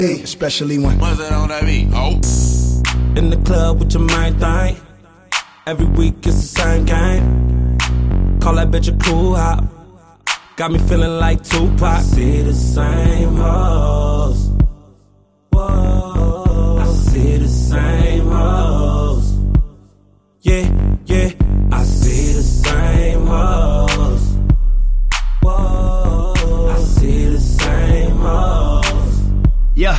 especially when what's it on that beat? Oh, in the club with your main thing. Every week it's the same game. Call that bitch a cool hop. Got me feeling like Tupac. See the same hoes